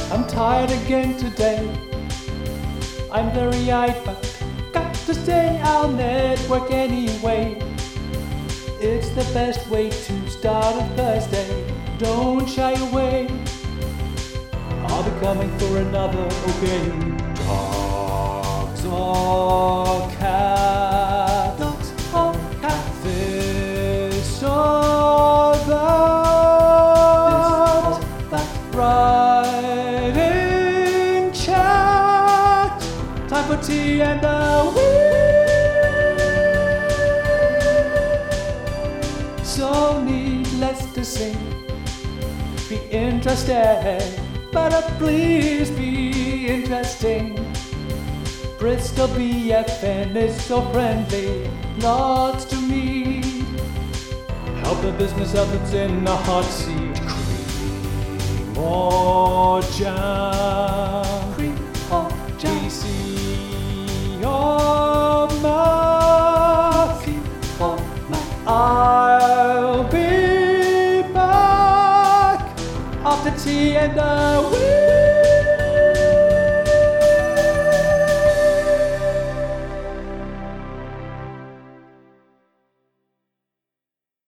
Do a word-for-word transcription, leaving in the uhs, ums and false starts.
I'm tired again today. I'm very eyed, but got to say I'll network anyway. It's the best way to start a Thursday. Don't shy away. I'll be coming for another, okay? Dogs or cats? Dogs or cats? This or that? This or that? Writing chat. Time for tea and a wee. So needless to say, be interested, but uh, please be interesting. Bristol B F N is so friendly, lots to meet. Help the business up that's in the hot seat. Cream or jam, cream or jam. B C or Mac, or Mac. I'll be back after tea and a wee.